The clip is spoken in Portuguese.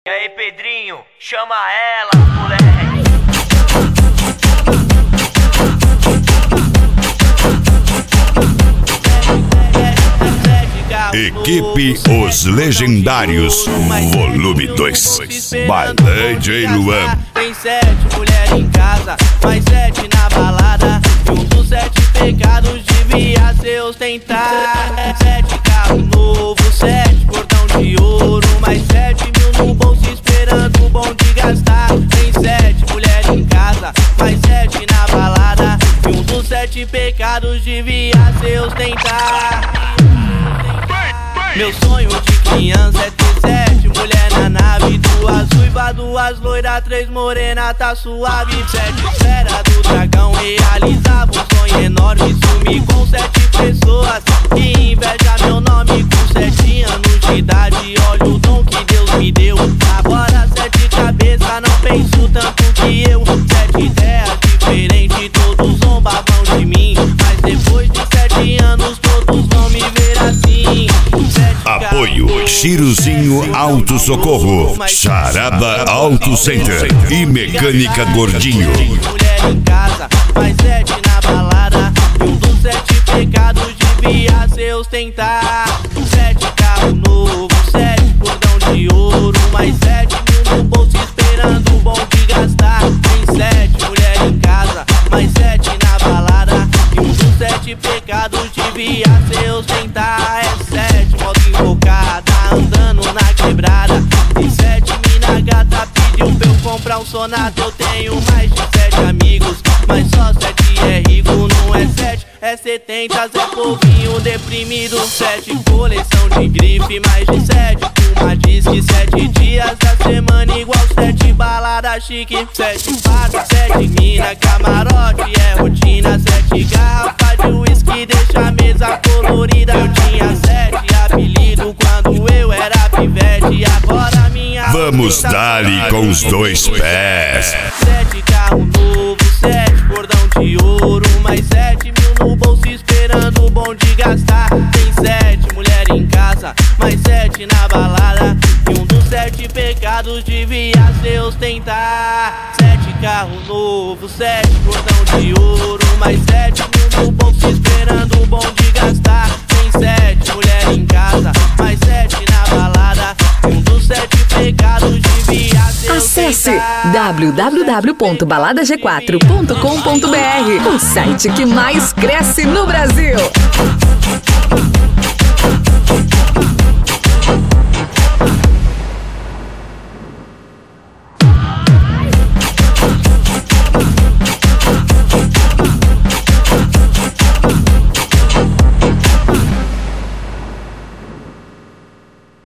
E aí, Pedrinho, chama ela, moleque. Equipe Os Legendários, volume 2. By DJ Luan. Tem 7 mulheres em casa, mais 7 na balada. E um dos 7 pecados devia ser ostentar. 7 carro novo, 7 cordão de ouro, mais 7 mil no bolso esperando o bom de gastar. Tem 7 mulheres em casa, mais 7 na balada. E um dos 7 pecados devia ser ostentar. Meu sonho de criança é ter 7 mulher na nave, 2 ruivas, 2 loiras, 3 morena, tá suave. 7 esfera do dragão, realizava um sonho enorme. Sumi com 7 pessoas que inveja meu nome. Com 7 anos de idade, olha o dom que Deus me deu. Agora 7 cabeças, não penso tanto que eu. 7 ideias diferentes, todos zombavam de mim. Mas depois de 7 anos, todos vão me ver assim. Apoio Chiruzinho Auto Socorro, Charada Auto Center e Mecânica Gordinho. Mulher em casa, mais 7 na balada. E um dos 7 pecados devia ser ostentar. 7 carro novo, 7 cordão de ouro, mais 7 mil no bolso esperando o bom de gastar. Tem 7 mulher em casa, mais 7 na balada. E um dos 7 pecados devia ser ostentar. É 7 moto invocada, andando na quebrada. E 7 mina gata pediu pra eu comprar um Sonata. Eu tenho mais de 7 amigos, mas só 7 é rico. Não é 7, é 70, é povinho deprimido. 7 coleção de grife, mais de 7 uma disque. 7 dias da semana igual 7 balada chique. 7 farda, 7 mina, camarote é rotina. 7 garrafa de whisky, deixa a mesa colorida. Eu tinha 7 apelidos quando eu era pivete. Agora minha Vamos dar-lhe com os 2 pés. 7 carro novo, 7 cordão de ouro, mais 7 mil no bolso esperando o bom de gastar. Tem 7 mulher em casa, mais 7 na balada. E um dos 7 pecados devia ser ostentar. 7 carro novo, 7 cordão de ouro, mais 7 mil no bolso esperando o bom de gastar. Tem 7 mulher em casa, mais 7 na balada. E um dos 7 pecados devia ser Acesse ostentar. www.baladag4.com.br, o site que mais cresce no Brasil.